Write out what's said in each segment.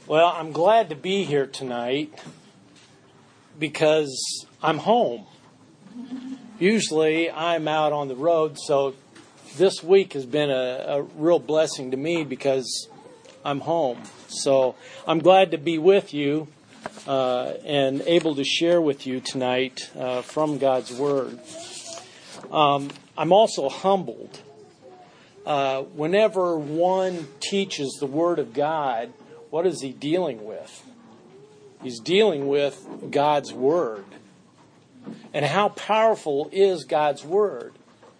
Well, I'm glad to be here tonight because I'm home. Usually I'm out on the road, so this week has been a real blessing to me because I'm home. So I'm glad to be with you and able to share with you tonight from God's Word. I'm also humbled. Whenever one teaches the Word of God, what is he dealing with? He's dealing with God's Word. And how powerful is God's Word?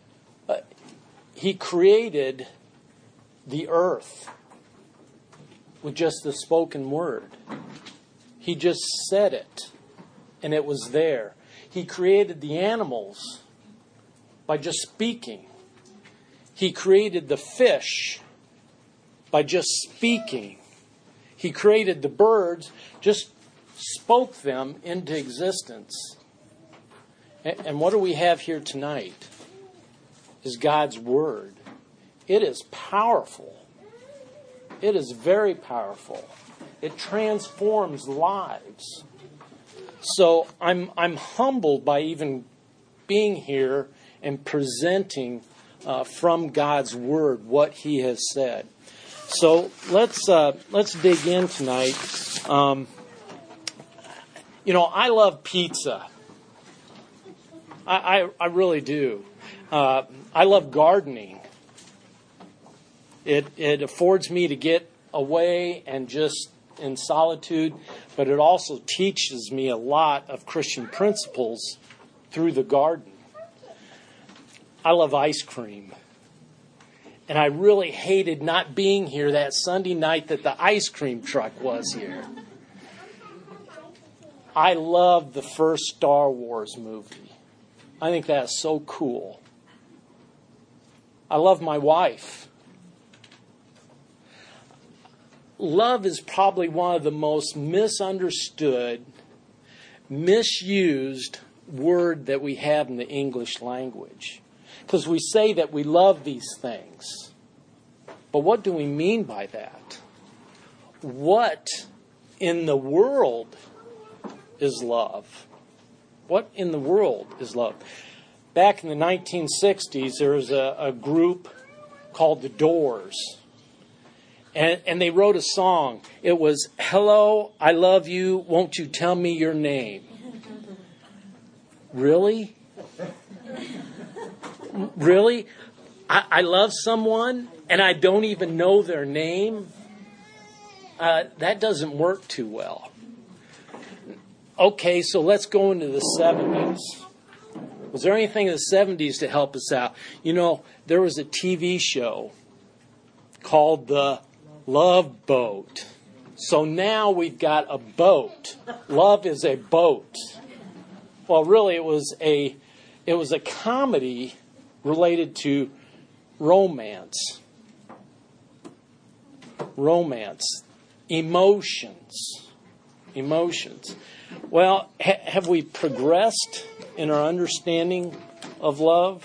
He created the earth with just the spoken word. He just said it, and it was there. He created the animals by just speaking. He created the fish by just speaking. He created the birds, just spoke them into existence. And what do we have here tonight? Is God's Word. It is powerful. It is very powerful. It transforms lives. So I'm humbled by even being here and presenting from God's Word what He has said. So let's dig in tonight. I love pizza. I really do. I love gardening. It affords me to get away and just in solitude, but it also teaches me a lot of Christian principles through the garden. I love ice cream. And I really hated not being here that Sunday night that the ice cream truck was here. I love the first Star Wars movie. I think that's so cool. I love my wife. Love is probably one of the most misunderstood, misused word that we have in the English language. Because we say that we love these things. But what do we mean by that? What in the world is love? What in the world is love? Back in the 1960s, there was a group called The Doors. And they wrote a song. It was, "Hello, I love you, won't you tell me your name?" Really? Really? I love someone and I don't even know their name? That doesn't work too well. Okay, so let's go into the 70s. Was there anything in the 70s to help us out? There was a TV show called The Love Boat. So now we've got a boat. Love is a boat. Well, really, it was a comedy related to romance. Romance. Emotions. Well, have we progressed in our understanding of love?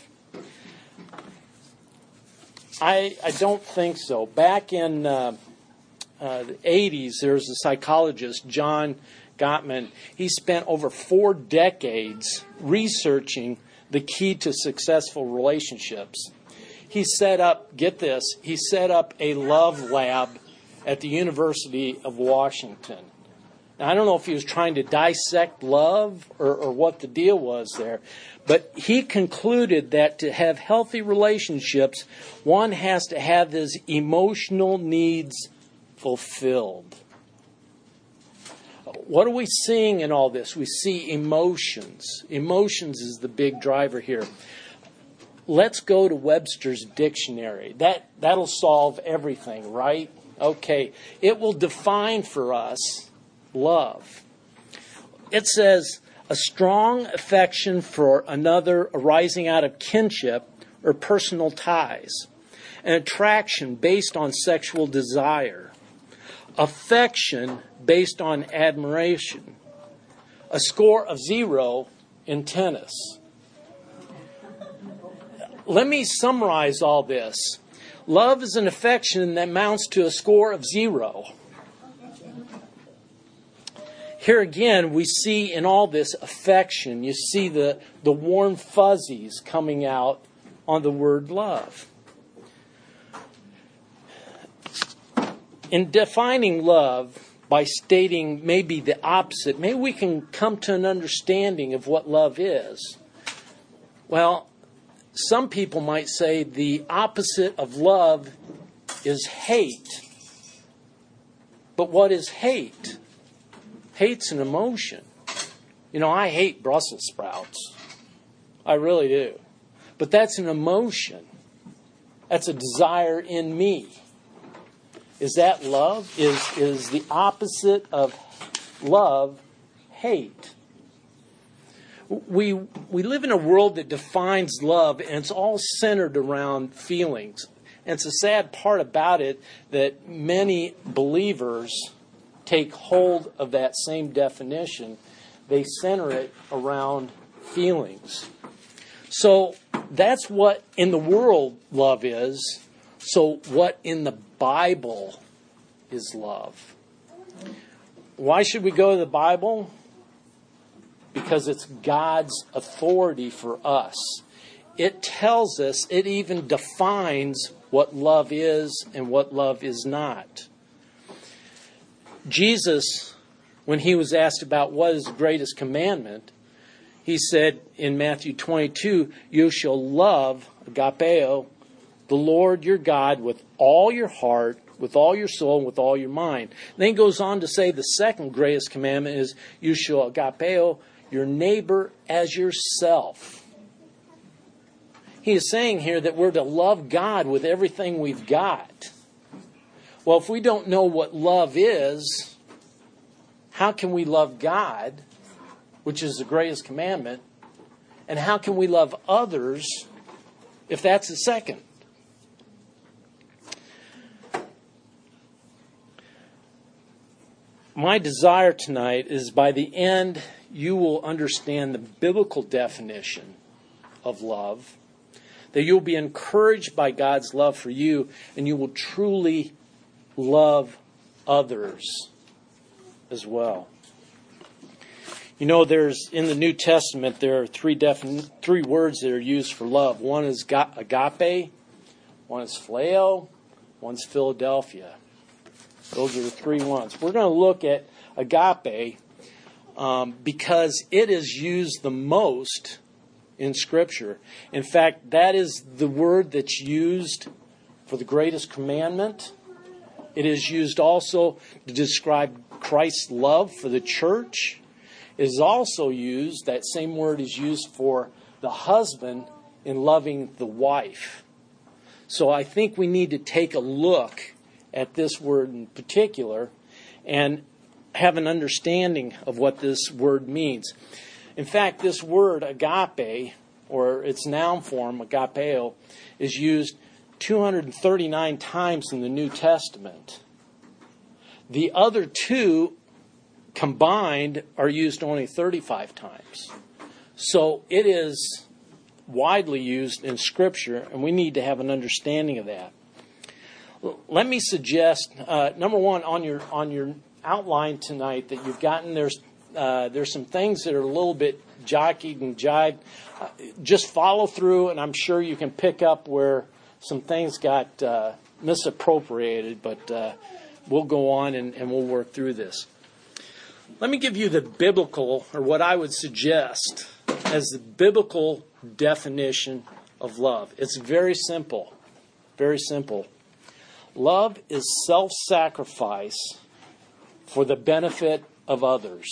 I don't think so. Back in the 80s, there was a psychologist, John Gottman. He spent over 4 decades researching the key to successful relationships. He set up, get this, he set up a love lab at the University of Washington. Now, I don't know if he was trying to dissect love or what the deal was there, but he concluded that to have healthy relationships, one has to have his emotional needs fulfilled. What are we seeing in all this? We see emotions. Emotions is the big driver here. Let's go to Webster's dictionary. That'll solve everything, right? Okay. It will define for us love. It says, a strong affection for another arising out of kinship or personal ties. An attraction based on sexual desire. Affection based on admiration. A score of 0 in tennis. Let me summarize all this. Love is an affection that amounts to a score of 0. Here again, we see in all this affection. You see the warm fuzzies coming out on the word love. In defining love by stating maybe the opposite, maybe we can come to an understanding of what love is. Well, some people might say the opposite of love is hate. But what is hate? Hate's an emotion. You know, I hate Brussels sprouts. I really do. But that's an emotion. That's a desire in me. Is that love? Is the opposite of love hate? We live in a world that defines love, and it's all centered around feelings. And it's a sad part about it that many believers take hold of that same definition. They center it around feelings. So that's what in the world love is. So what in the Bible is love? Why should we go to the Bible? Because it's God's authority for us. It tells us, it even defines what love is and what love is not. Jesus, when he was asked about what is the greatest commandment, he said in Matthew 22, you shall love, agapeo, the Lord your God with all your heart, with all your soul, and with all your mind. Then he goes on to say the second greatest commandment is you shall agapeo your neighbor as yourself. He is saying here that we're to love God with everything we've got. Well, if we don't know what love is, how can we love God, which is the greatest commandment, and how can we love others if that's the second? My desire tonight is by the end you will understand the biblical definition of love, that you'll be encouraged by God's love for you, and you will truly love others as well. You know, there's in the New Testament there are three words that are used for love. One is agape, one is phileo, one's Philadelphia. Those are the three ones. We're going to look at agape because it is used the most in Scripture. In fact, that is the word that's used for the greatest commandment. It is used also to describe Christ's love for the church. It is also used, that same word is used for the husband in loving the wife. So I think we need to take a look at this word in particular and have an understanding of what this word means. In fact, this word agape, or its noun form, agapeo, is used 239 times in the New Testament. The other two combined are used only 35 times. So it is widely used in Scripture, and we need to have an understanding of that. Let me suggest, number one, on your outline tonight that you've gotten, there's some things that are a little bit jockeyed and jived. Just follow through, and I'm sure you can pick up where some things got misappropriated, but we'll go on and we'll work through this. Let me give you the biblical, or what I would suggest as the biblical definition of love. It's very simple. Very simple. Love is self-sacrifice for the benefit of others.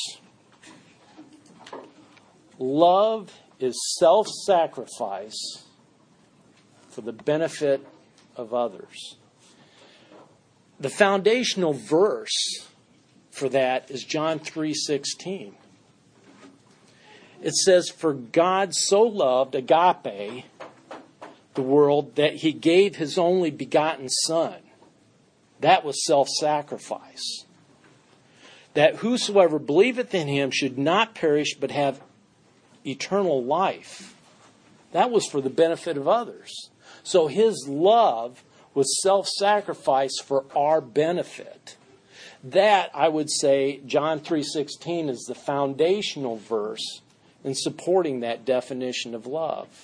Love is self-sacrifice for the benefit of others. The foundational verse for that is John 3:16. It says, "For God so loved, agape, the world, that he gave his only begotten Son." That was self-sacrifice. "That whosoever believeth in him should not perish, but have eternal life." That was for the benefit of others. So his love was self-sacrifice for our benefit. That, I would say, John 3:16 is the foundational verse in supporting that definition of love.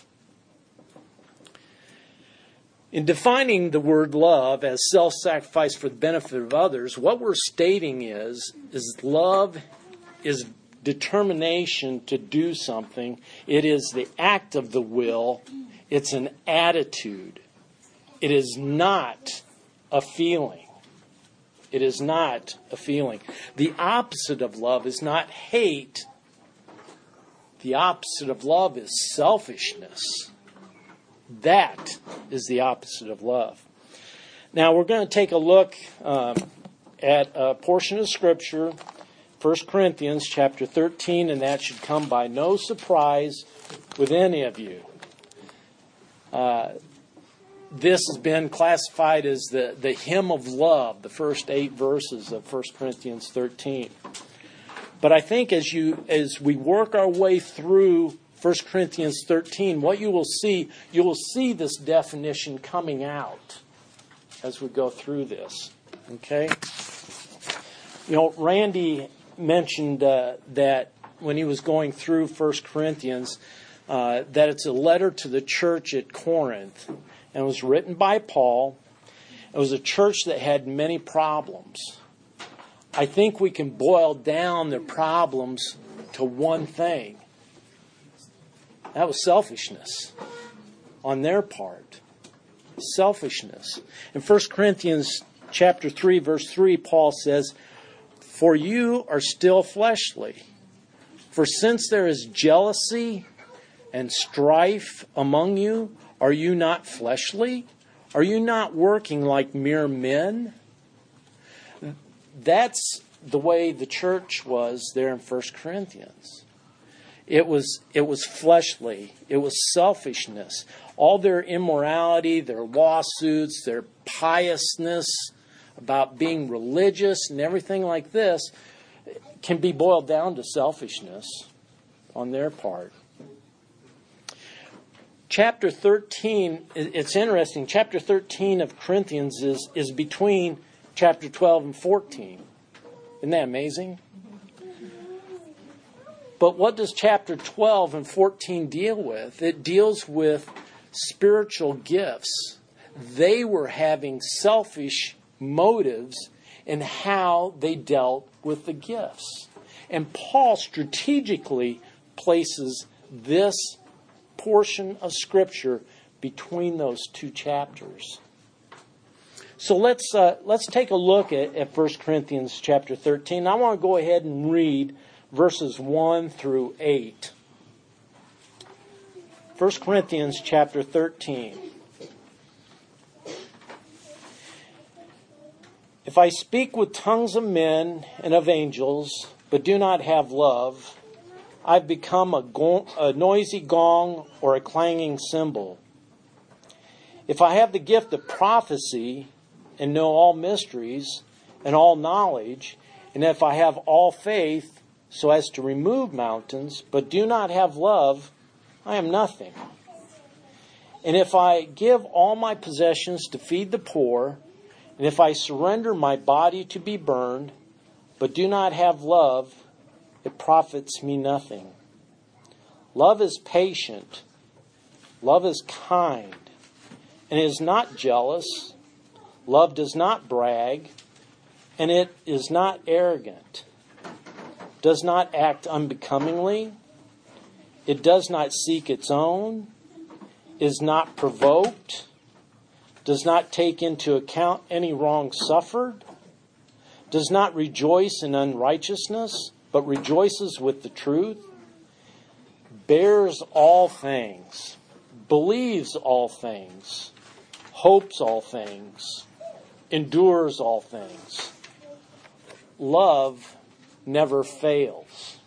In defining the word love as self-sacrifice for the benefit of others, what we're stating is love is determination to do something. It is the act of the will. It's an attitude. It is not a feeling. It is not a feeling. The opposite of love is not hate. The opposite of love is selfishness. That is the opposite of love. Now we're going to take a look at a portion of Scripture, 1 Corinthians chapter 13, and that should come by no surprise with any of you. This has been classified as the hymn of love, the first 8 verses of 1 Corinthians 13. But I think as we work our way through 1 Corinthians 13, what you will see this definition coming out as we go through this. Okay? Randy mentioned that when he was going through 1 Corinthians, that it's a letter to the church at Corinth. And it was written by Paul. It was a church that had many problems. I think we can boil down their problems to one thing. That was selfishness on their part. Selfishness. In 1 Corinthians chapter 3, verse 3, Paul says, "For you are still fleshly. For since there is jealousy and strife among you, are you not fleshly? Are you not working like mere men?" That's the way the church was there in 1 Corinthians. It was fleshly. It was selfishness. All their immorality, their lawsuits, their piousness about being religious and everything like this can be boiled down to selfishness on their part. Chapter 13, it's interesting. Chapter 13 of Corinthians is between chapter 12 and 14. Isn't that amazing? But what does chapter 12 and 14 deal with? It deals with spiritual gifts. They were having selfish motives in how they dealt with the gifts. And Paul strategically places this portion of Scripture between those two chapters. So let's take a look at 1 Corinthians chapter 13. I want to go ahead and read verses 1 through 8. 1 Corinthians chapter 13. "If I speak with tongues of men and of angels, but do not have love, I've become a noisy gong or a clanging cymbal. If I have the gift of prophecy and know all mysteries and all knowledge, and if I have all faith so as to remove mountains, but do not have love, I am nothing. And if I give all my possessions to feed the poor, and if I surrender my body to be burned, but do not have love, it profits me nothing. Love is patient. Love is kind, and is not jealous. Love does not brag, and it is not arrogant. Does not act unbecomingly. It does not seek its own. Is not provoked. Does not take into account any wrong suffered. Does not rejoice in unrighteousness, but rejoices with the truth. Bears all things. Believes all things. Hopes all things. Endures all things. Love never fails."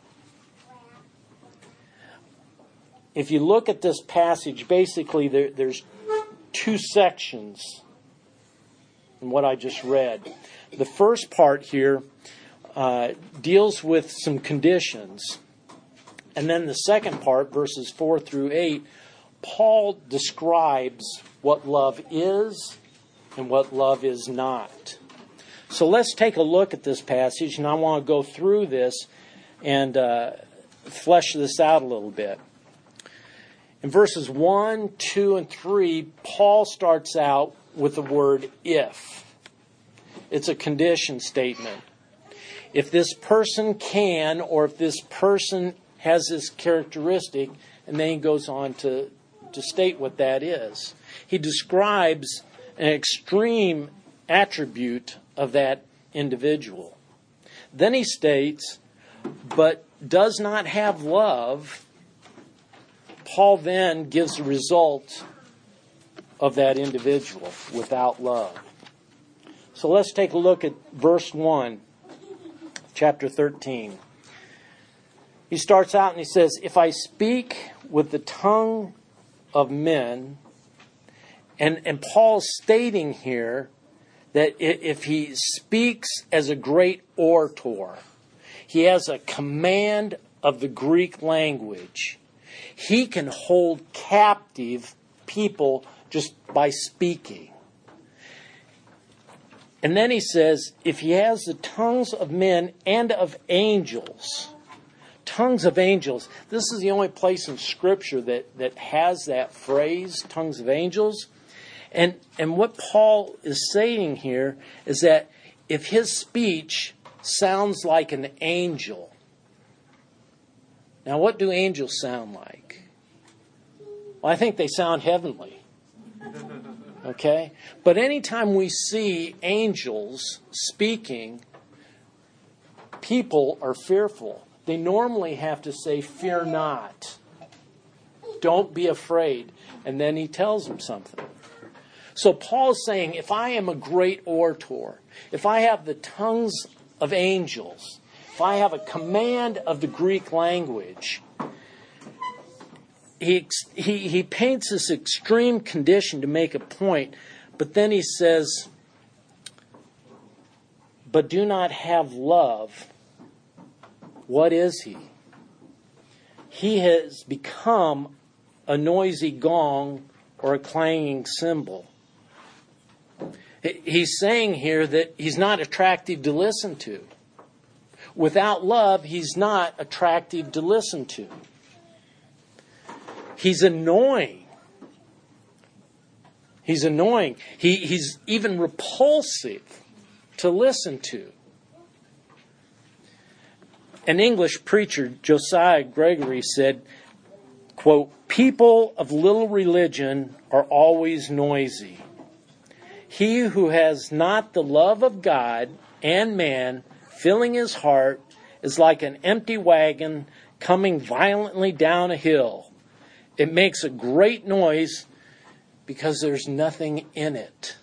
If you look at this passage, basically there's two sections in what I just read. The first part here deals with some conditions. And then the second part, verses 4 through 8, Paul describes what love is and what love is not. So let's take a look at this passage, and I want to go through this and flesh this out a little bit. In verses 1, 2, and 3, Paul starts out with the word if. It's a condition statement. If this person can, or if this person has this characteristic, and then he goes on to state what that is. He describes an extreme attribute of that individual. Then he states, but does not have love. Paul then gives the result of that individual without love. So let's take a look at verse 1, chapter 13. He starts out and he says, if I speak with the tongue of men, and Paul's stating here that if he speaks as a great orator, he has a command of the Greek language. He can hold captive people just by speaking. And then he says, if he has the tongues of men and of angels, tongues of angels. This is the only place in Scripture that has that phrase, tongues of angels. And what Paul is saying here is that if his speech sounds like an angel. Now, what do angels sound like? Well, I think they sound heavenly. Okay? But anytime we see angels speaking, people are fearful. They normally have to say, fear not. Don't be afraid. And then he tells them something. So Paul's saying, if I am a great orator, if I have the tongues of angels, if I have a command of the Greek language, he paints this extreme condition to make a point, but then he says, but do not have love. What is he? He has become a noisy gong or a clanging cymbal. He's saying here that he's not attractive to listen to. Without love, he's not attractive to listen to. He's annoying. He's annoying. He's even repulsive to listen to. An English preacher, Josiah Gregory, said, quote, people of little religion are always noisy. He who has not the love of God and man filling his heart is like an empty wagon coming violently down a hill. It makes a great noise because there's nothing in it.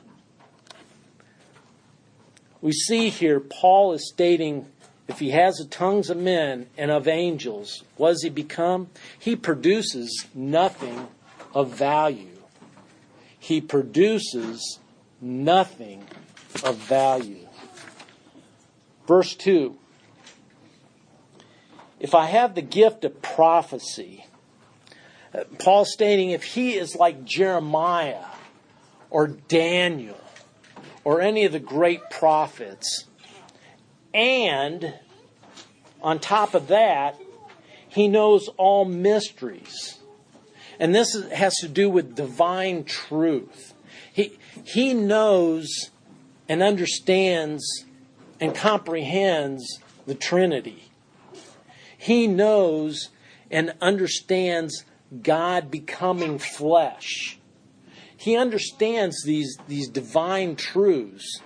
We see here Paul is stating if he has the tongues of men and of angels, what does he become? He produces nothing of value. He produces nothing of value. Verse 2. If I have the gift of prophecy, Paul's stating if he is like Jeremiah or Daniel or any of the great prophets, and on top of that, he knows all mysteries. And this has to do with divine truth. He knows and understands and comprehends the Trinity. He knows and understands God becoming flesh. He understands these divine truths.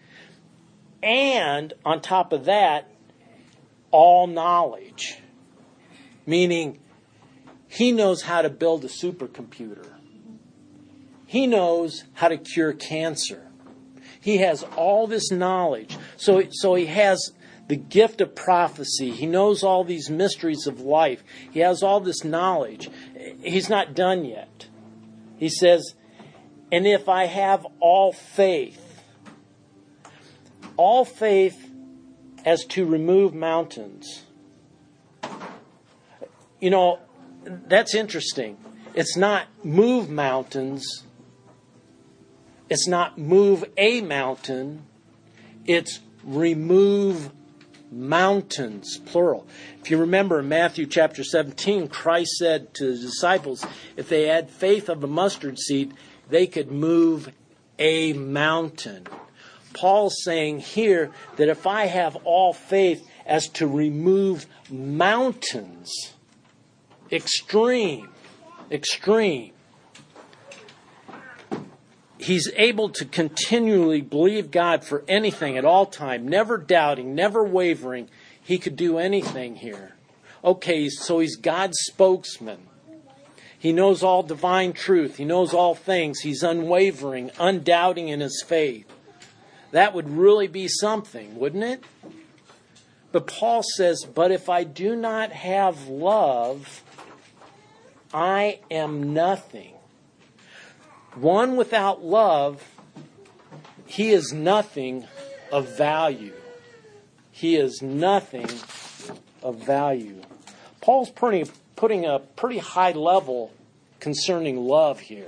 And on top of that, all knowledge. Meaning, he knows how to build a supercomputer. He knows how to cure cancer. He has all this knowledge. So he has the gift of prophecy. He knows all these mysteries of life. He has all this knowledge. He's not done yet. He says, and if I have all faith as to remove mountains. You know, that's interesting. It's not move mountains. It's not move a mountain. It's remove mountains, plural. If you remember in Matthew chapter 17, Christ said to the disciples, if they had faith of a mustard seed, they could move a mountain. Paul's saying here that if I have all faith as to remove mountains, extreme, he's able to continually believe God for anything at all time, never doubting, never wavering. He could do anything here. Okay, so he's God's spokesman. He knows all divine truth. He knows all things. He's unwavering, undoubting in his faith. That would really be something, wouldn't it? But Paul says, but if I do not have love, I am nothing. One without love, he is nothing of value. He is nothing of value. Paul's putting a pretty high level concerning love here.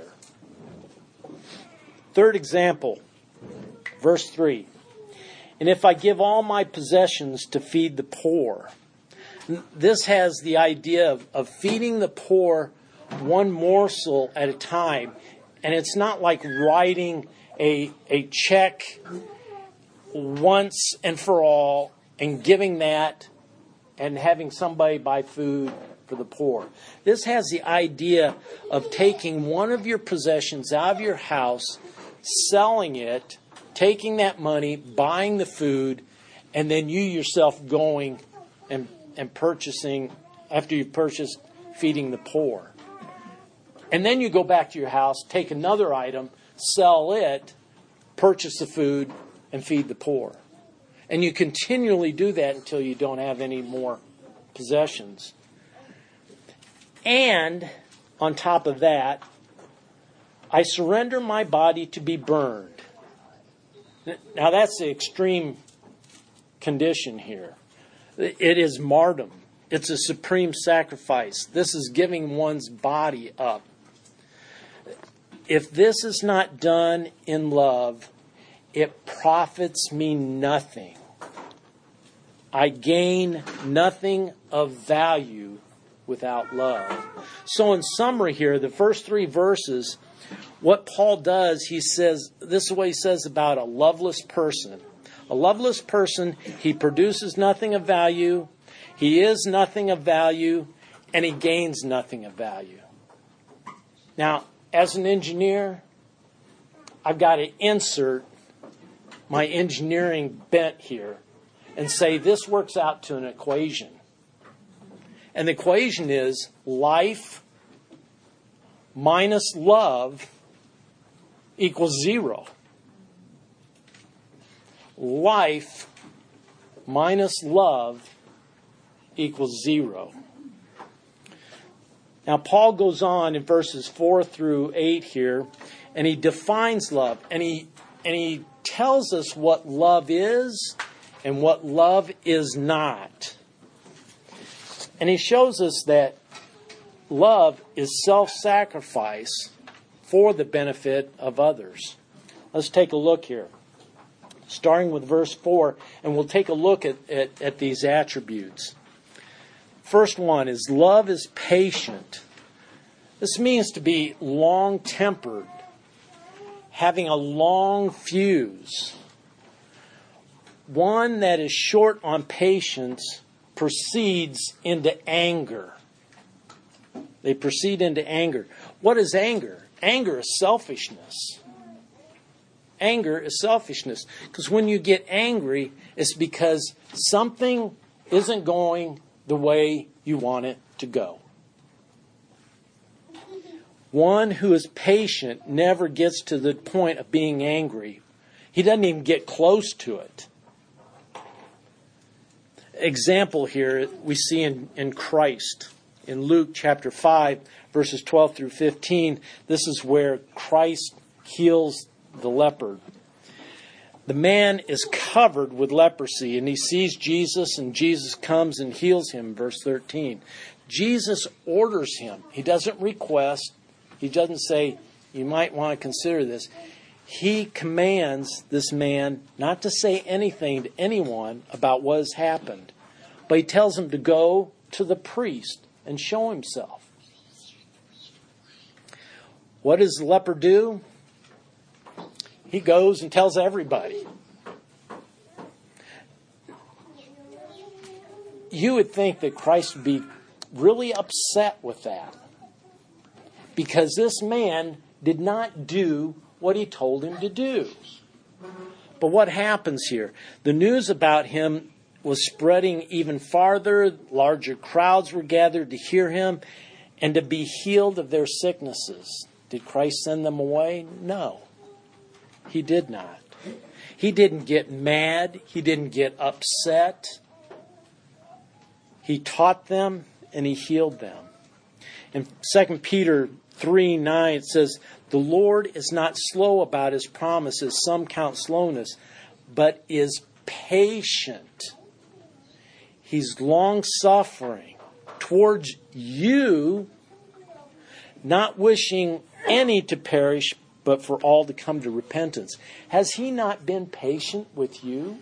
Third example, verse 3. And if I give all my possessions to feed the poor. This has the idea of feeding the poor one morsel at a time. And it's not like writing a check once and for all and giving that and having somebody buy food for the poor. This has the idea of taking one of your possessions out of your house, selling it, taking that money, buying the food, and then you yourself going and purchasing, after you've purchased, feeding the poor. And then you go back to your house, take another item, sell it, purchase the food, and feed the poor. And you continually do that until you don't have any more possessions. And on top of that, I surrender my body to be burned. Now that's the extreme condition here. It is martyrdom. It's a supreme sacrifice. This is giving one's body up. If this is not done in love, it profits me nothing. I gain nothing of value without love. So in summary here, the first 3 verses, what Paul does, he says, this is what he says about a loveless person. A loveless person, he produces nothing of value, he is nothing of value, and he gains nothing of value. Now, as an engineer, I've got to insert my engineering bent here and say this works out to an equation. And the equation is life minus love equals 0. Life minus love equals 0. Now, Paul goes on in verses 4 through 8 here, and he defines love, and he tells us what love is and what love is not. And he shows us that love is self-sacrifice for the benefit of others. Let's take a look here, starting with verse 4, and we'll take a look at these attributes. First one is love is patient. This means to be long-tempered, having a long fuse. One that is short on patience proceeds into anger. They proceed into anger. What is anger? Anger is selfishness. Anger is selfishness. Because when you get angry, it's because something isn't going the way you want it to go. One who is patient never gets to the point of being angry. He doesn't even get close to it. Example here we see in Christ. In Luke chapter 5, verses 12 through 15, this is where Christ heals the leper. The man is covered with leprosy, and he sees Jesus, and Jesus comes and heals him, verse 13. Jesus orders him. He doesn't request. He doesn't say, you might want to consider this. he commands this man not to say anything to anyone about what has happened, but he tells him to go to the priest and show himself. What does the leper do? He goes and tells everybody. You would think that Christ would be really upset with that, because this man did not do what he told him to do. But what happens here? The news about him was spreading even farther. Larger crowds were gathered to hear him and to be healed of their sicknesses. Did Christ send them away? No, he did not. He didn't get mad. He didn't get upset. He taught them and he healed them. In 2 Peter 3:9 it says, "The Lord is not slow about his promises, some count slowness, but is patient. He's long-suffering towards you, not wishing any to perish, but for all to come to repentance." Has he not been patient with you?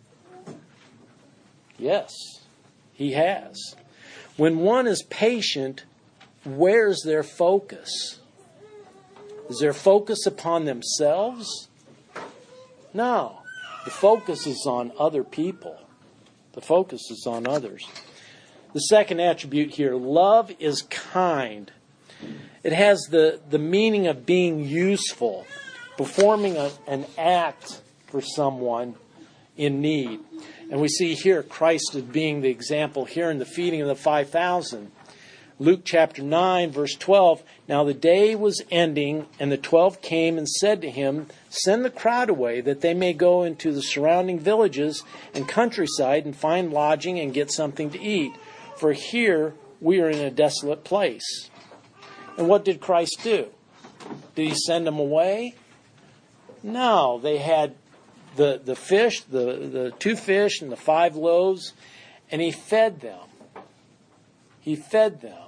Yes, he has. When one is patient, where's their focus? Is their focus upon themselves? No. The focus is on other people. The focus is on others. The second attribute here, love is kind. It has the meaning of being useful, performing an act for someone in need. And we see here Christ as being the example here in the feeding of the 5,000. Luke chapter 9, verse 12, "Now the day was ending, and the 12 came and said to him, 'Send the crowd away, that they may go into the surrounding villages and countryside and find lodging and get something to eat. For here we are in a desolate place.'" And what did Christ do? Did he send them away? No, they had the fish, the 2 fish and the 5 loaves, and he fed them. He fed them.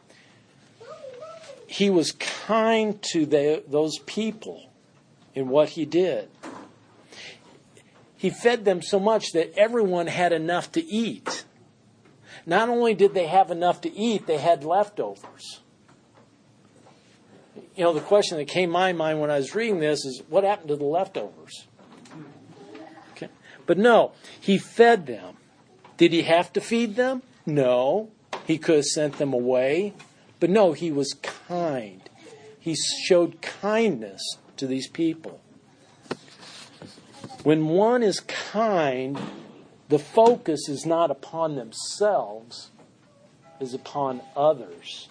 He was kind to those people in what he did. He fed them so much that everyone had enough to eat. Not only did they have enough to eat, they had leftovers. You know, the question that came to my mind when I was reading this is, what happened to the leftovers? Okay. But no, he fed them. Did he have to feed them? No. He could have sent them away. But no, he was kind. He showed kindness to these people. When one is kind, the focus is not upon themselves, it is upon others.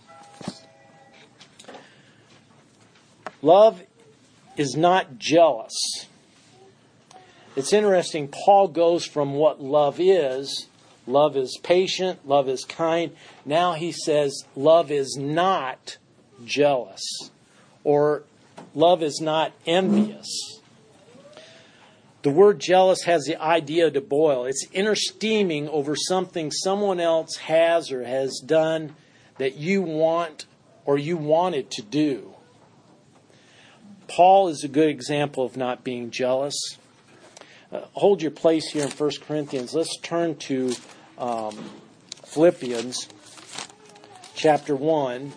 Love is not jealous. It's interesting, Paul goes from what love is patient, love is kind. Now he says love is not jealous, or love is not envious. The word jealous has the idea to boil. It's inner steaming over something someone else has or has done that you want or you wanted to do. Paul is a good example of not being jealous. Hold your place here in 1 Corinthians. Let's turn to Philippians chapter 1.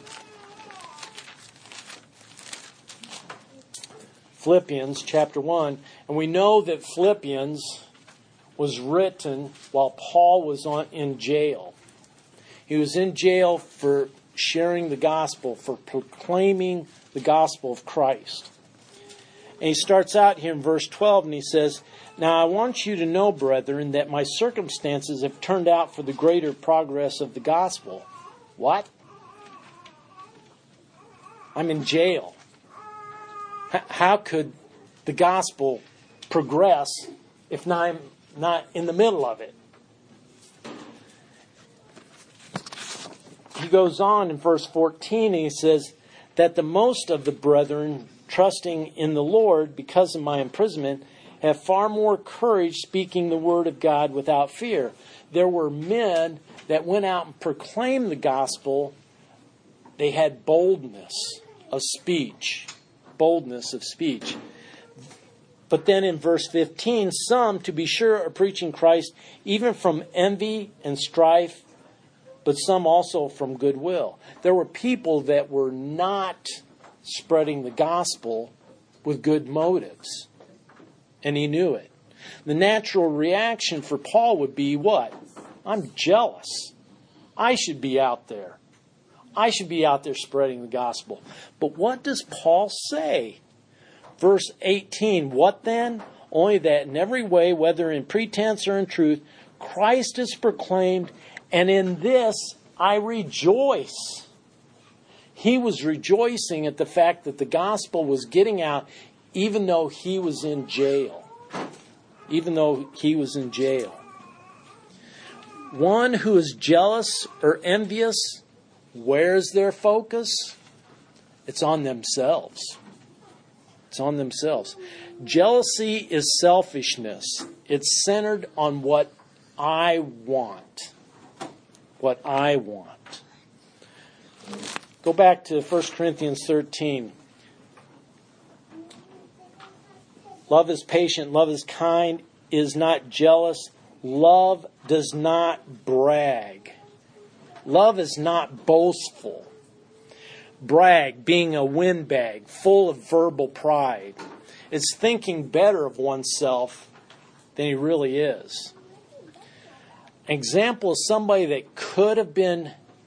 Philippians chapter 1. And we know that Philippians was written while Paul was in jail. He was in jail for sharing the gospel, for proclaiming the gospel of Christ. And he starts out here in verse 12 and he says, "Now I want you to know, brethren, that my circumstances have turned out for the greater progress of the gospel." What? I'm in jail. How could the gospel progress if I'm not in the middle of it? He goes on in verse 14 and he says, "That the most of the brethren, trusting in the Lord because of my imprisonment, have far more courage speaking the word of God without fear." There were men that went out and proclaimed the gospel. They had boldness of speech. Boldness of speech. But then in verse 15, some, to be sure, are preaching Christ even from envy and strife, but some also from goodwill. There were people that were not spreading the gospel with good motives, and he knew it. The natural reaction for Paul would be what? I'm jealous. I should be out there. I should be out there spreading the gospel. But what does Paul say? Verse 18, what then? Only that in every way, whether in pretense or in truth, Christ is proclaimed, and in this I rejoice. He was rejoicing at the fact that the gospel was getting out, even though he was in jail. Even though he was in jail. One who is jealous or envious, where's their focus? It's on themselves. It's on themselves. Jealousy is selfishness. It's centered on what I want. What I want. Go back to 1 Corinthians 13. Love is patient, love is kind, is not jealous. Love does not brag. Love is not boastful. Brag, being a windbag, full of verbal pride. It's thinking better of oneself than he really is. An example of somebody that could have been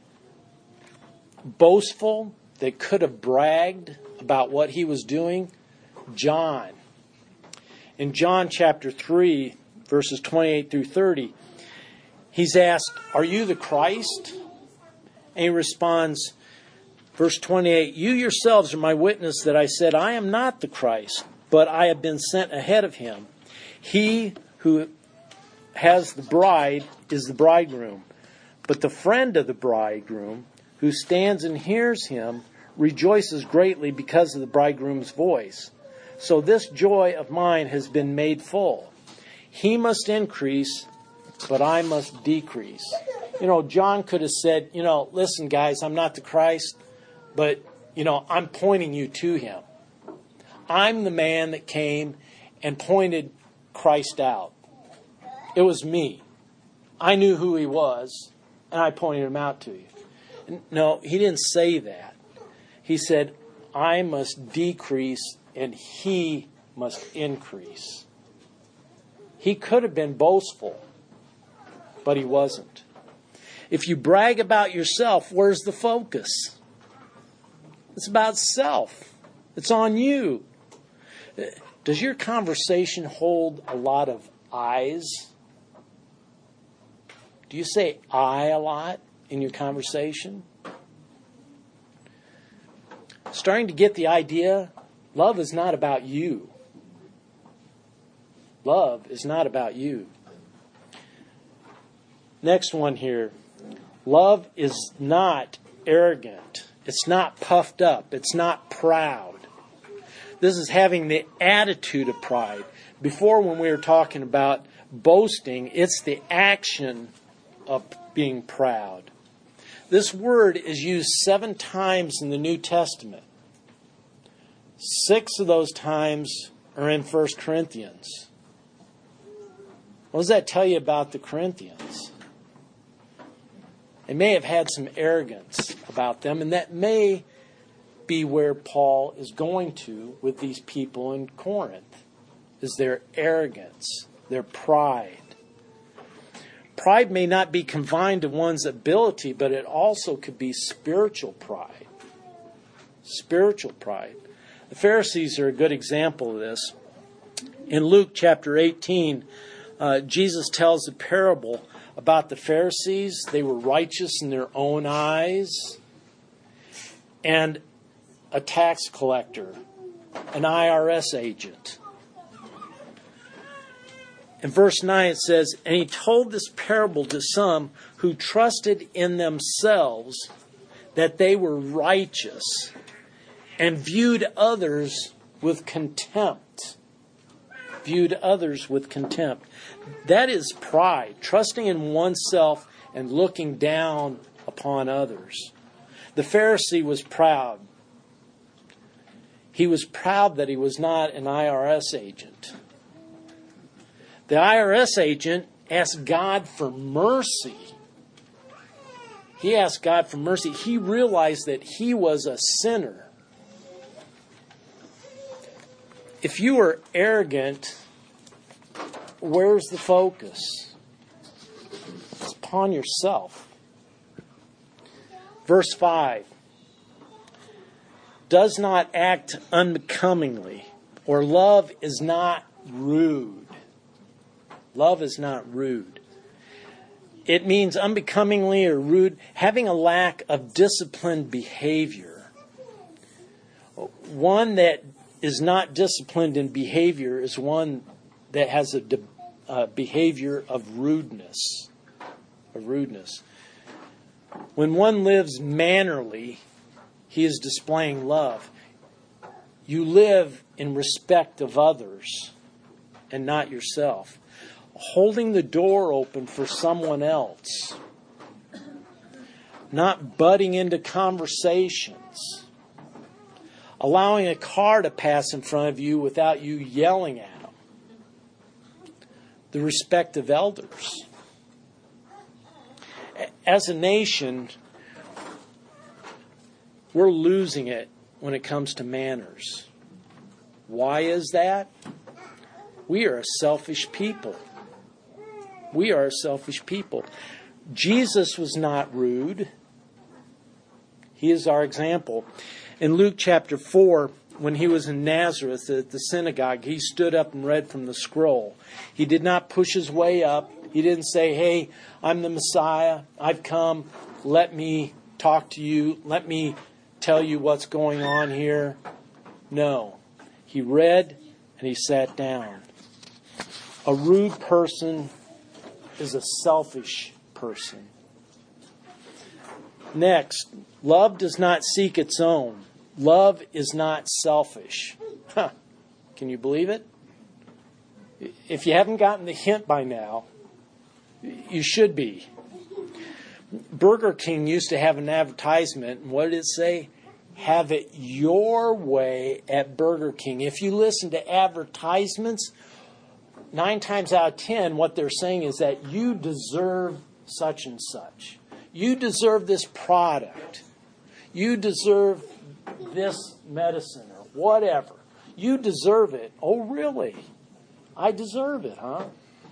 boastful, that could have bragged about what he was doing, John. In John chapter 3, verses 28 through 30, he's asked, "Are you the Christ?" And he responds, verse 28, "You yourselves are my witness that I said, I am not the Christ, but I have been sent ahead of him. He who has the bride is the bridegroom. But the friend of the bridegroom, who stands and hears him, rejoices greatly because of the bridegroom's voice. So this joy of mine has been made full. He must increase, but I must decrease." You know, John could have said, listen, guys, I'm not the Christ, but, I'm pointing you to him. I'm the man that came and pointed Christ out. It was me. I knew who he was, and I pointed him out to you. No, he didn't say that. He said, I must decrease and he must increase. He could have been boastful, but he wasn't. If you brag about yourself, where's the focus? It's about self. It's on you. Does your conversation hold a lot of I's? Do you say I a lot in your conversation? Starting to get the idea, love is not about you. Love is not about you. Next one here. Love is not arrogant. It's not puffed up. It's not proud. This is having the attitude of pride. Before, when we were talking about boasting, it's the action of being proud. This word is used 7 times in the New Testament. 6 of those times are in 1 Corinthians. What does that tell you about the Corinthians? They may have had some arrogance about them, and that may be where Paul is going to with these people in Corinth, is their arrogance, their pride. Pride may not be confined to one's ability, but it also could be spiritual pride. Spiritual pride. The Pharisees are a good example of this. In Luke chapter 18, Jesus tells a parable about the Pharisees. They were righteous in their own eyes. And a tax collector, an IRS agent. In verse 9 it says, "And he told this parable to some who trusted in themselves that they were righteous and viewed others with contempt." Viewed others with contempt. That is pride, trusting in oneself and looking down upon others. The Pharisee was proud. He was proud that he was not an IRS agent. The IRS agent asked God for mercy. He asked God for mercy. He realized that he was a sinner. If you are arrogant, where's the focus? It's upon yourself. Verse 5. Does not act unbecomingly, or love is not rude. Love is not rude. It means unbecomingly or rude, having a lack of disciplined behavior. One that is not disciplined in behavior is one that has a behavior of rudeness. When one lives mannerly, he is displaying love. You live in respect of others and not yourself. Holding the door open for someone else. Not butting into conversations. Allowing a car to pass in front of you without you yelling at them. The respect of elders. As a nation, we're losing it when it comes to manners. Why is that? We are a selfish people. We are a selfish people. Jesus was not rude. He is our example. In Luke chapter 4, when he was in Nazareth at the synagogue, he stood up and read from the scroll. He did not push his way up. He didn't say, hey, I'm the Messiah. I've come. Let me talk to you. Let me tell you what's going on here. No. He read and he sat down. A rude person is a selfish person. Next, love does not seek its own. Love is not selfish. Can you believe it? If you haven't gotten the hint by now, you should be. Burger King used to have an advertisement, and what did it say? Have it your way at Burger King. If you listen to advertisements, 9 times out of 10, what they're saying is that you deserve such and such. You deserve this product. You deserve this medicine or whatever. You deserve it. Oh, really? I deserve it, huh?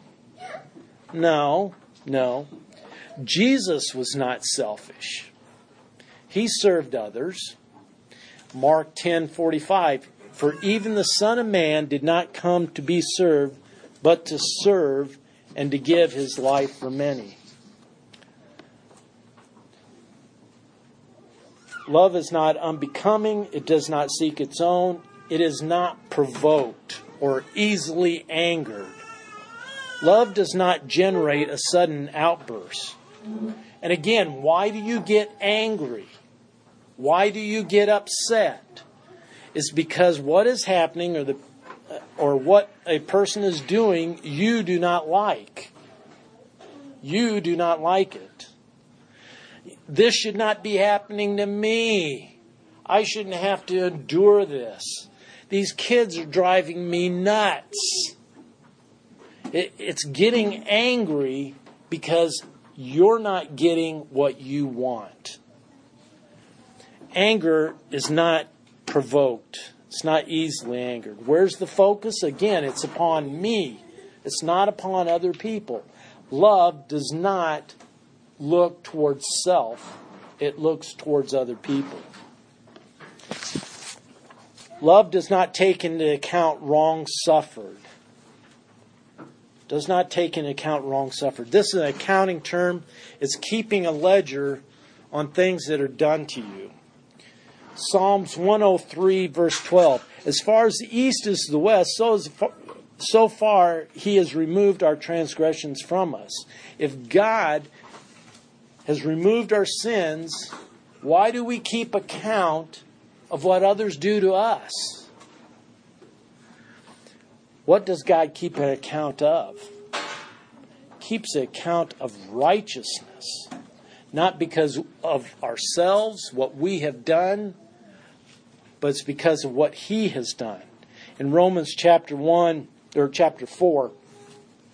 No. Jesus was not selfish. He served others. Mark 10:45, for even the Son of Man did not come to be served, but to serve and to give his life for many. Love is not unbecoming. It does not seek its own. It is not provoked or easily angered. Love does not generate a sudden outburst. And again, why do you get angry? Why do you get upset? It's because what is happening or what a person is doing, you do not like. You do not like it. This should not be happening to me. I shouldn't have to endure this. These kids are driving me nuts. It's getting angry because you're not getting what you want. Anger is not provoked. It's not easily angered. Where's the focus? Again, it's upon me. It's not upon other people. Love does not look towards self. It looks towards other people. Love does not take into account wrong suffered. Does not take into account wrong suffered. This is an accounting term. It's keeping a ledger on things that are done to you. Psalms 103 verse 12. As far as the east is to the west, so far he has removed our transgressions from us. If God has removed our sins, why do we keep account of what others do to us? What does God keep an account of? Keeps an account of righteousness. Not because of ourselves, what we have done, but it's because of what He has done. In Romans chapter 4,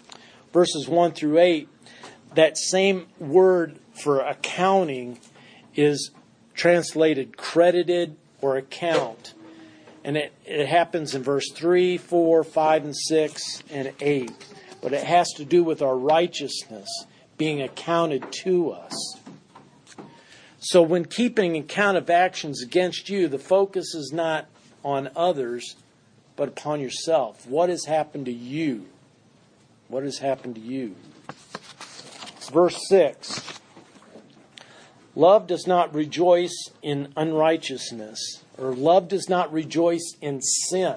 verses 1 through 8, that same word for accounting is translated credited or account. And it happens in verse 3, 4, 5, and 6, and 8. But it has to do with our righteousness being accounted to us. So when keeping account of actions against you, the focus is not on others, but upon yourself. What has happened to you? What has happened to you? Verse 6. Love does not rejoice in unrighteousness, or love does not rejoice in sin.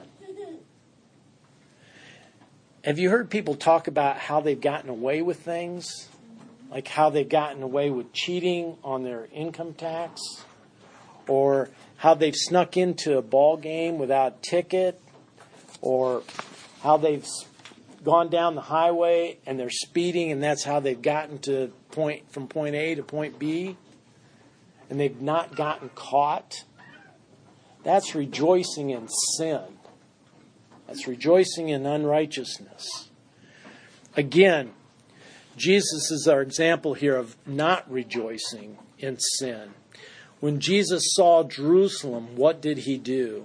Have you heard people talk about how they've gotten away with things? Like how they've gotten away with cheating on their income tax? Or how they've snuck into a ball game without a ticket? Or how they've gone down the highway and they're speeding and that's how they've gotten from point A to point B? And they've not gotten caught? That's rejoicing in sin. That's rejoicing in unrighteousness. Again, Jesus is our example here of not rejoicing in sin. When Jesus saw Jerusalem, what did he do?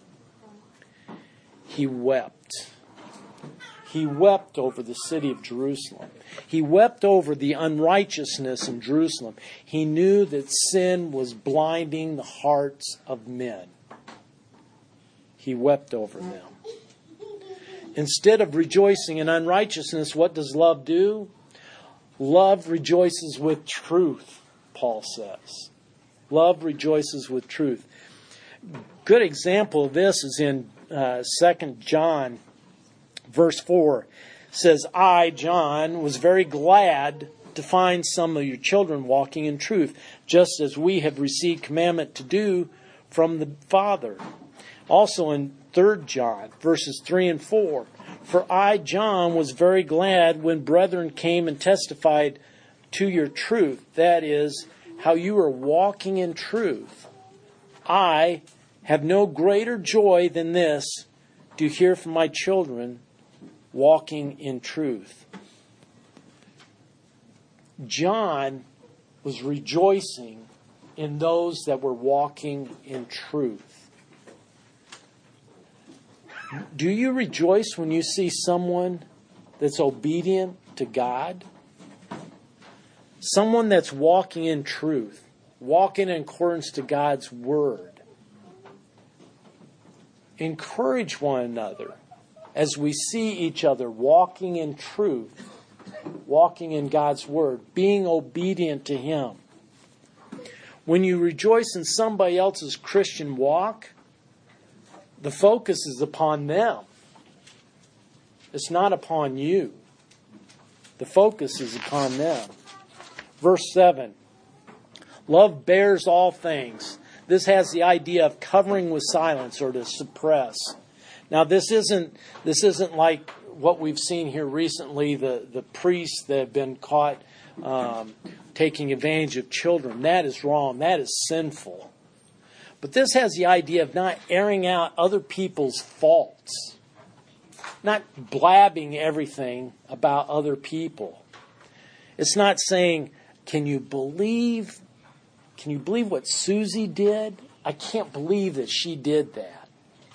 He wept. He wept over the city of Jerusalem. He wept over the unrighteousness in Jerusalem. He knew that sin was blinding the hearts of men. He wept over them. Instead of rejoicing in unrighteousness, what does love do? Love rejoices with truth, Paul says. Love rejoices with truth. Good example of this is in 2 John, verse 4. It says, I, John, was very glad to find some of your children walking in truth, just as we have received commandment to do from the Father. Also in 3 John, verses 3 and 4. For I, John, was very glad when brethren came and testified to your truth. That is, how you are walking in truth. I have no greater joy than this, to hear from my children walking in truth. John was rejoicing in those that were walking in truth. Do you rejoice when you see someone that's obedient to God? Someone that's walking in truth, walking in accordance to God's word. Encourage one another as we see each other walking in truth, walking in God's word, being obedient to Him. When you rejoice in somebody else's Christian walk, the focus is upon them. It's not upon you. The focus is upon them. Verse 7. Love bears all things. This has the idea of covering with silence or to suppress. Now this isn't like what we've seen here recently, the priests that have been caught taking advantage of children. That is wrong. That is sinful. But this has the idea of not airing out other people's faults. Not blabbing everything about other people. It's not saying, can you believe what Susie did? I can't believe that she did that.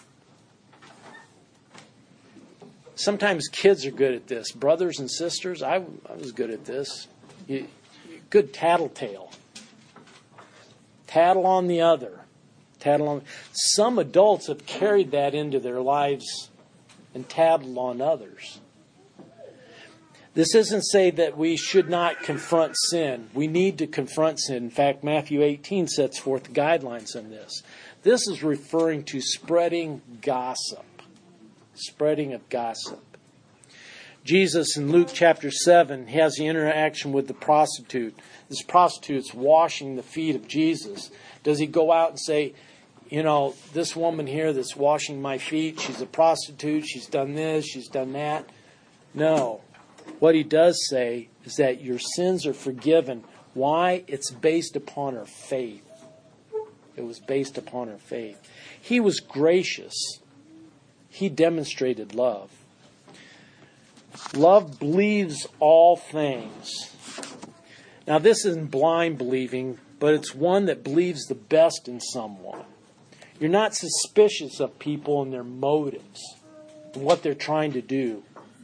Sometimes kids are good at this. Brothers and sisters, I was good at this. Good tattletale. Tattle on the other. Some adults have carried that into their lives and tattled on others. This doesn't say that we should not confront sin. We need to confront sin. In fact, Matthew 18 sets forth guidelines on this. This is referring to spreading gossip. Spreading of gossip. Jesus in Luke chapter 7 has the interaction with the prostitute. This prostitute's washing the feet of Jesus. Does he go out and say, this woman here that's washing my feet, she's a prostitute, she's done this, she's done that? No. What he does say is that your sins are forgiven. Why? It's based upon her faith. It was based upon her faith. He was gracious. He demonstrated love. Love believes all things. Now, this isn't blind believing, but it's one that believes the best in someone. You're not suspicious of people and their motives and what they're trying to do.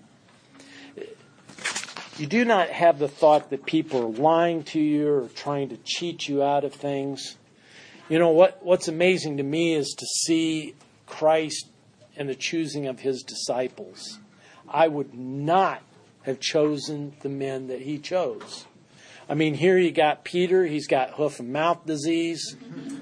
You do not have the thought that people are lying to you or trying to cheat you out of things. You know, what's amazing to me is to see Christ and the choosing of his disciples. I would not have chosen the men that he chose. I mean, here you got Peter. He's got hoof and mouth disease.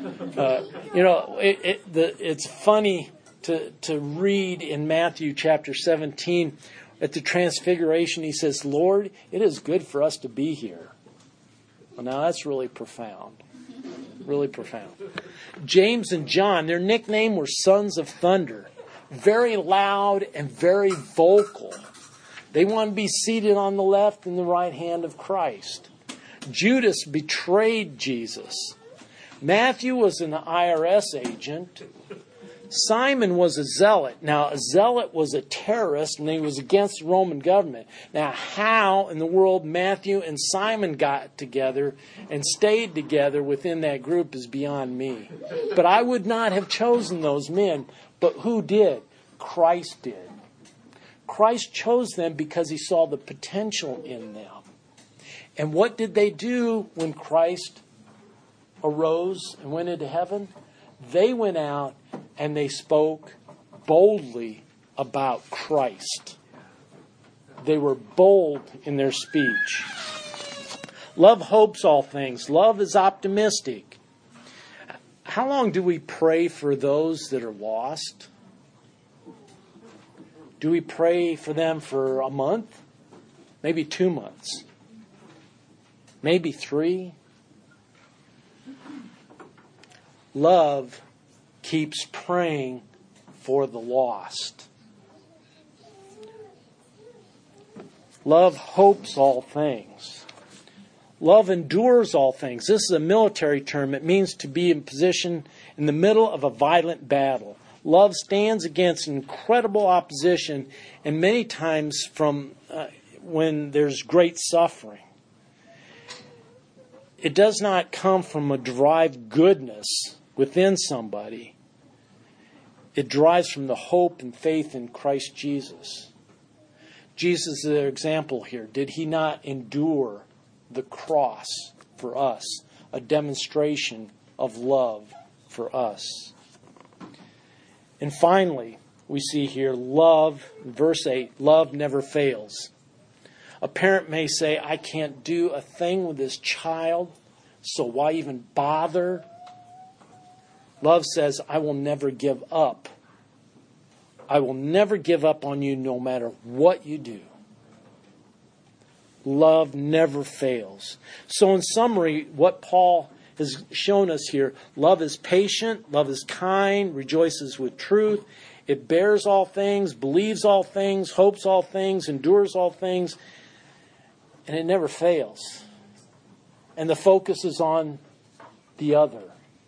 It's funny to read in Matthew chapter 17 at the Transfiguration. He says, "Lord, it is good for us to be here." Well, now that's really profound. Really profound. James and John, their nickname were sons of thunder. Very loud and very vocal. They wanted to be seated on the left and the right hand of Christ. Judas betrayed Jesus. Matthew was an IRS agent. Simon was a zealot. Now, a zealot was a terrorist, and he was against the Roman government. Now, how in the world Matthew and Simon got together and stayed together within that group is beyond me. But I would not have chosen those men. But who did? Christ did. Christ chose them because he saw the potential in them. And what did they do when Christ arose and went into heaven? They went out and they spoke boldly about Christ. They were bold in their speech. Love hopes all things. Love is optimistic. How long do we pray for those that are lost? Do we pray for them for a month? Maybe 2 months? Maybe 3? Love keeps praying for the lost. Love hopes all things. Love endures all things. This is a military term. It means to be in position in the middle of a violent battle. Love stands against incredible opposition, and many times from when there's great suffering. It does not come from a derived goodness within somebody. It derives from the hope and faith in Christ Jesus. Jesus is an example here. Did he not endure the cross for us? A demonstration of love for us. And finally, we see here love, verse 8, love never fails. A parent may say, I can't do a thing with this child, so why even bother? Love says, I will never give up. I will never give up on you no matter what you do. Love never fails. So in summary, what Paul has shown us here, love is patient, love is kind, rejoices with truth, it bears all things, believes all things, hopes all things, endures all things, and it never fails. And the focus is on the other.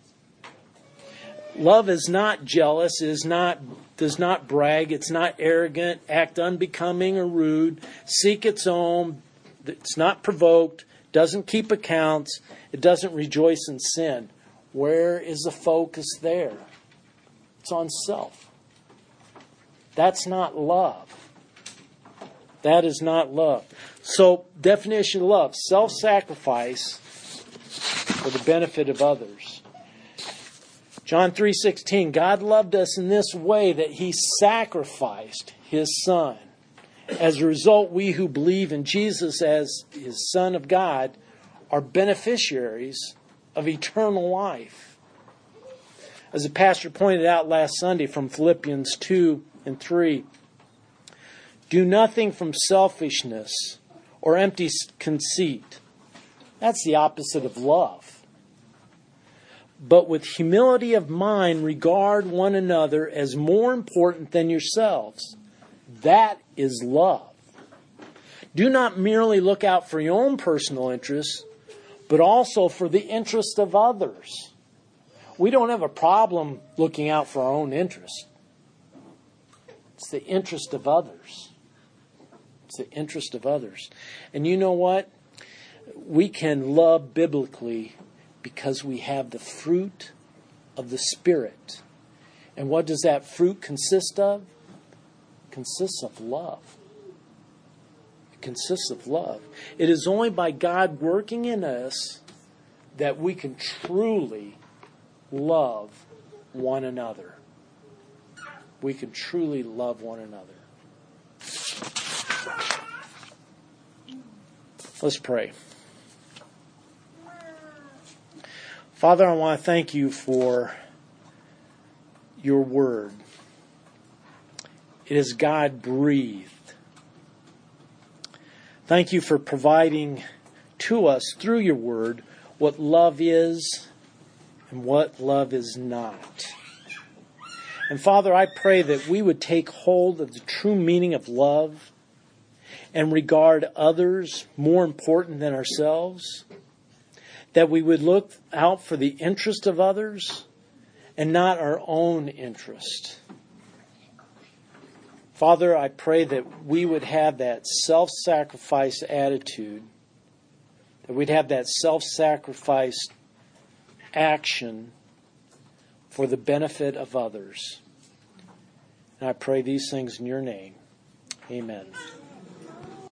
Love is not jealous, does not brag, it's not arrogant, act unbecoming or rude, seek its own, it's not provoked, doesn't keep accounts, it doesn't rejoice in sin. Where is the focus there? It's on self. That's not love. That is not love. So, definition of love, self-sacrifice for the benefit of others. John 3:16, God loved us in this way that he sacrificed his Son. As a result, we who believe in Jesus as his Son of God are beneficiaries of eternal life. As the pastor pointed out last Sunday from Philippians 2 and 3, do nothing from selfishness or empty conceit. That's the opposite of love. But with humility of mind, regard one another as more important than yourselves. That is love. Do not merely look out for your own personal interests, but also for the interest of others. We don't have a problem looking out for our own interests. It's the interest of others. It's the interest of others. And you know what? We can love biblically because we have the fruit of the Spirit. And what does that fruit consist of? It consists of love. It consists of love. It is only by God working in us that we can truly love one another. We can truly love one another. Let's pray. Father, I want to thank you for your word. It is God-breathed. Thank you for providing to us through your word what love is and what love is not. And Father, I pray that we would take hold of the true meaning of love and regard others more important than ourselves. That we would look out for the interest of others and not our own interest. Father, I pray that we would have that self-sacrifice attitude, that we'd have that self-sacrifice action for the benefit of others. And I pray these things in your name. Amen.